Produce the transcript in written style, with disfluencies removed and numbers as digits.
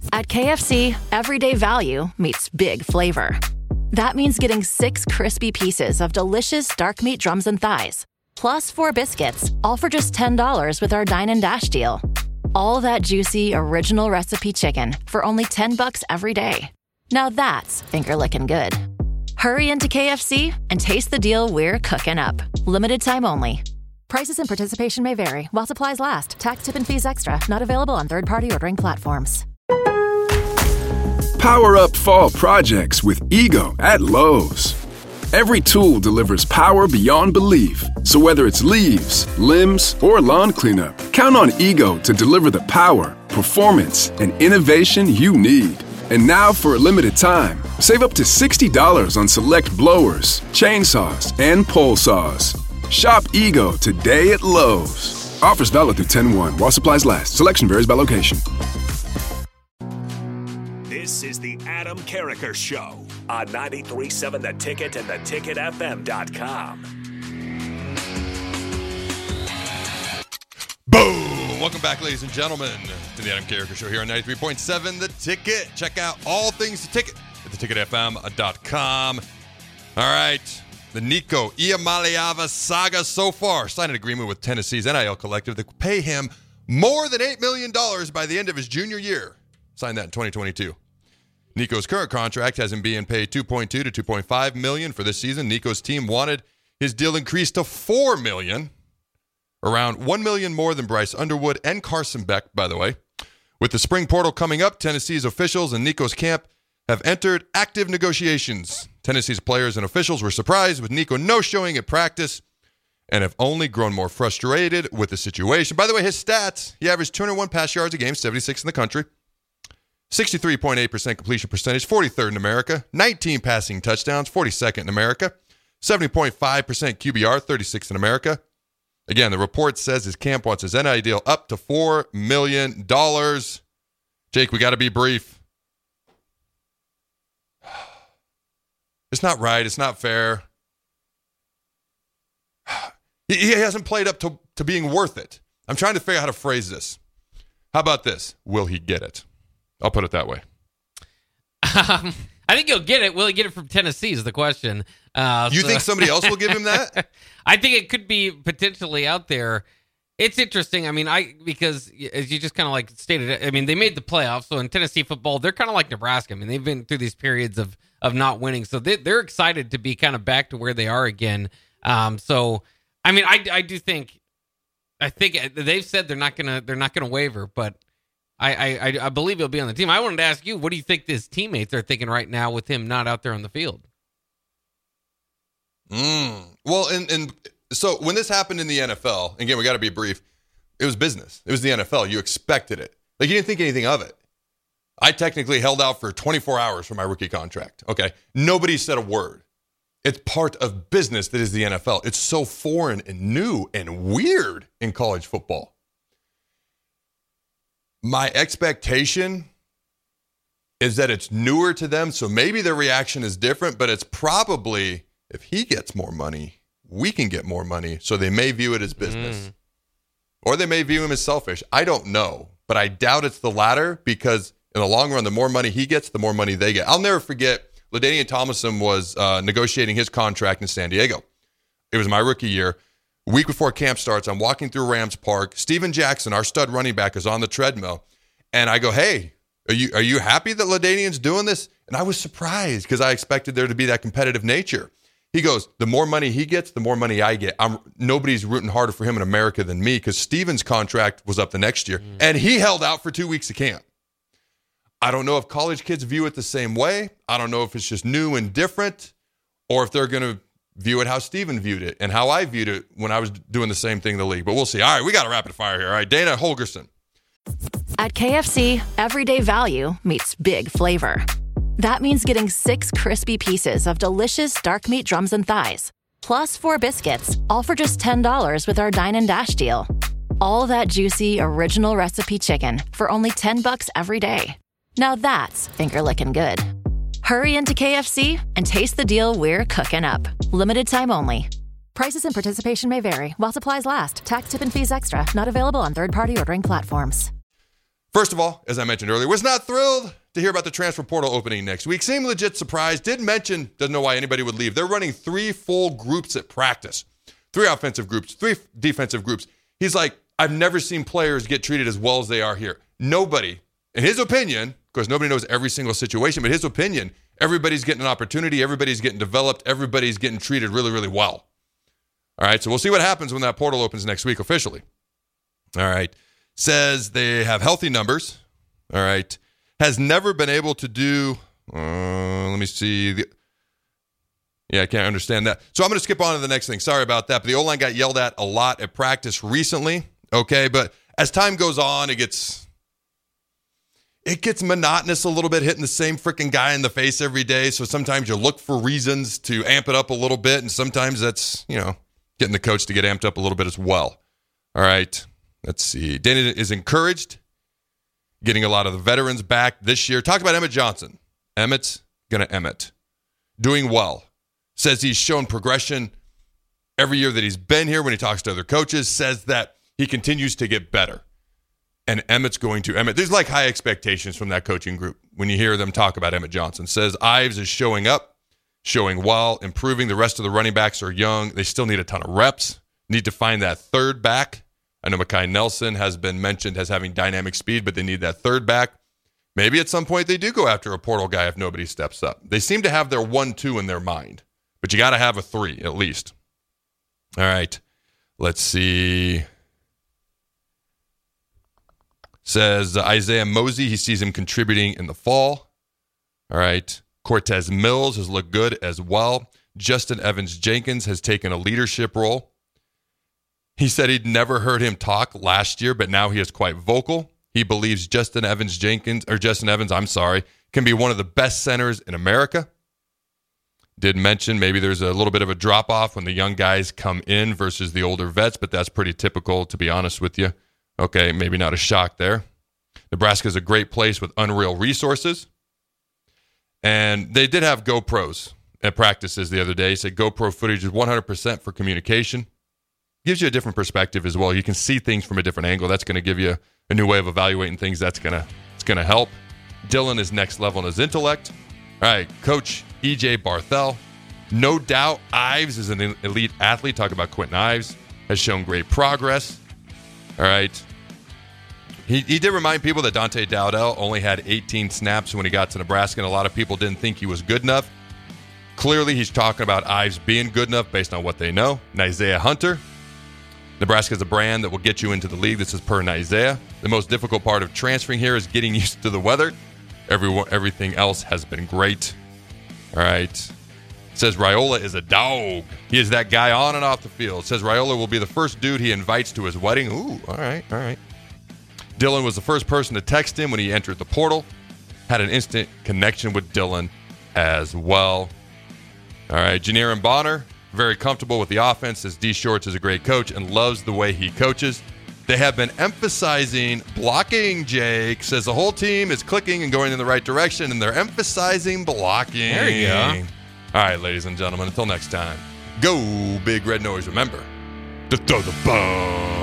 At KFC, everyday value meets big flavor. That means getting 6 crispy pieces of delicious dark meat drums and thighs, plus 4 biscuits, all for just $10 with our Dine and Dash deal. All that juicy, original recipe chicken for only $10 every day. Now that's finger-licking good. Hurry into KFC and taste the deal we're cooking up. Limited time only. Prices and participation may vary while supplies last. Tax, tip, and fees extra. Not available on third-party ordering platforms. Power up fall projects with Ego at Lowe's. Every tool delivers power beyond belief. So whether it's leaves, limbs, or lawn cleanup, count on Ego to deliver the power, performance, and innovation you need. And now for a limited time, save up to $60 on select blowers, chainsaws, and pole saws. Shop Ego today at Lowe's. Offers valid through 10/1 while supplies last. Selection varies by location. This is the Adam Carriker Show on 93.7 The Ticket and theticketfm.com. Boom! Welcome back, ladies and gentlemen, to the Adam Carriker Show here on 93.7 The Ticket. Check out all things The Ticket at theticketfm.com. All right. The Nico Iamaleava saga so far. Signed an agreement with Tennessee's NIL Collective that could pay him more than $8 million by the end of his junior year. Signed that in 2022. Nico's current contract has him being paid $2.2 to $2.5 million for this season. Nico's team wanted his deal increased to $4 million, around $1 million more than Bryce Underwood and Carson Beck, by the way. With the spring portal coming up, Tennessee's officials and Nico's camp have entered active negotiations. Tennessee's players and officials were surprised with Nico no-showing at practice and have only grown more frustrated with the situation. By the way, his stats, he averaged 201 pass yards a game, 76 in the country, 63.8% completion percentage, 43rd in America, 19 passing touchdowns, 42nd in America, 70.5% QBR, 36th in America. Again, the report says his camp wants his NIL deal up to $4 million. Jake, we got to be brief. It's not right. It's not fair. He hasn't played up to being worth it. I'm trying to figure out how to phrase this. How about this? Will he get it? I'll put it that way. I think he'll get it. Will he get it from Tennessee is the question. You think somebody else will give him that? I think it could be potentially out there. It's interesting. I mean, because as you just kind of like stated, I mean, they made the playoffs. So in Tennessee football, they're kind of like Nebraska. I mean, they've been through these periods of not winning. So they're excited to be kind of back to where they are again. So, I mean, I think they've said they're not gonna waver, but I believe he'll be on the team. I wanted to ask you, what do you think his teammates are thinking right now with him not out there on the field? Well, and so when this happened in the NFL, again, we got to be brief. It was business. It was the NFL. You expected it. Like, you didn't think anything of it. I technically held out for 24 hours for my rookie contract. Okay. Nobody said a word. It's part of business that is the NFL. It's so foreign and new and weird in college football. My expectation is that it's newer to them, so maybe their reaction is different, but it's probably, if he gets more money, we can get more money, so they may view it as business. Or they may view him as selfish. I don't know, but I doubt it's the latter, because in the long run, the more money he gets, the more money they get. I'll never forget, LaDainian Tomlinson was negotiating his contract in San Diego. It was my rookie year. A week before camp starts, I'm walking through Rams Park. Steven Jackson, our stud running back, is on the treadmill. And I go, hey, are you happy that LaDainian's doing this? And I was surprised because I expected there to be that competitive nature. He goes, the more money he gets, the more money I get. Nobody's rooting harder for him in America than me, because Steven's contract was up the next year. And he held out for 2 weeks of camp. I don't know if college kids view it the same way. I don't know if it's just new and different, or if they're going to view it how Steven viewed it and how I viewed it when I was doing the same thing in the league. But we'll see. All right, we got a rapid fire here. All right, Dana Holgerson. At KFC, everyday value meets big flavor. That means getting 6 crispy pieces of delicious dark meat drums and thighs, plus 4 biscuits, all for just $10 with our Dine and Dash deal. All that juicy, original recipe chicken for only $10 every day. Now that's finger-licking good. Hurry into KFC and taste the deal we're cooking up. Limited time only. Prices and participation may vary while supplies last. Tax, tip, and fees extra. Not available on third-party ordering platforms. First of all, as I mentioned earlier, was not thrilled to hear about the transfer portal opening next week. Seemed legit surprised. Did mention, doesn't know why anybody would leave. They're running 3 full groups at practice. 3 offensive groups, 3 defensive groups. He's like, I've never seen players get treated as well as they are here. Nobody, in his opinion, of course, nobody knows every single situation, but his opinion, everybody's getting an opportunity, everybody's getting developed, everybody's getting treated really, really well. All right, so we'll see what happens when that portal opens next week officially. All right. Says they have healthy numbers. All right. Has never been able to do, let me see. I can't understand that. So I'm going to skip on to the next thing. Sorry about that. But the O-line got yelled at a lot at practice recently. Okay. But as time goes on, it gets monotonous a little bit, hitting the same freaking guy in the face every day. So sometimes you look for reasons to amp it up a little bit. And sometimes that's, getting the coach to get amped up a little bit as well. All right. Let's see. Danny is encouraged, getting a lot of the veterans back this year. Talk about Emmett Johnson. Emmett's going to Emmett. Doing well. Says he's shown progression every year that he's been here when he talks to other coaches. Says that he continues to get better. And Emmett's going to Emmett. There's like high expectations from that coaching group when you hear them talk about Emmett Johnson. Says Ives is showing up, showing well, improving. The rest of the running backs are young. They still need a ton of reps. Need to find that third back. I know Mekhi Nelson has been mentioned as having dynamic speed, but they need that third back. Maybe at some point they do go after a portal guy if nobody steps up. They seem to have their 1-2 in their mind, but you got to have a 3 at least. All right. Let's see. Says Isaiah Mosey, he sees him contributing in the fall. All right. Cortez Mills has looked good as well. Justin Evans-Jenkins has taken a leadership role. He said he'd never heard him talk last year, but now he is quite vocal. He believes Justin Evans, can be one of the best centers in America. Did mention maybe there's a little bit of a drop-off when the young guys come in versus the older vets, but that's pretty typical, to be honest with you. Okay, maybe not a shock there. Nebraska's a great place with unreal resources. And they did have GoPros at practices the other day. He said GoPro footage is 100% for communication. Gives you a different perspective as well. You can see things from a different angle. That's going to give you a new way of evaluating things. It's going to help. Dylan is next level in his intellect. All right, Coach E.J. Barthel. No doubt Ives is an elite athlete. Talk about Quentin Ives. Has shown great progress. All right. He did remind people that Dante Dowdell only had 18 snaps when he got to Nebraska, and a lot of people didn't think he was good enough. Clearly, he's talking about Ives being good enough based on what they know. And Isaiah Hunter. Nebraska is a brand that will get you into the league. This is per Isaiah. The most difficult part of transferring here is getting used to the weather. Everything else has been great. All right. It says Raiola is a dog. He is that guy on and off the field. It says Raiola will be the first dude he invites to his wedding. Ooh, all right. Dylan was the first person to text him when he entered the portal. Had an instant connection with Dylan as well. All right. Janiran Bonner. Very comfortable with the offense, says D. Shorts is a great coach and loves the way he coaches. They have been emphasizing blocking, Jake. Says the whole team is clicking and going in the right direction, and they're emphasizing blocking. There you go. All right, ladies and gentlemen, until next time, go Big Red Noise. Remember to throw the ball.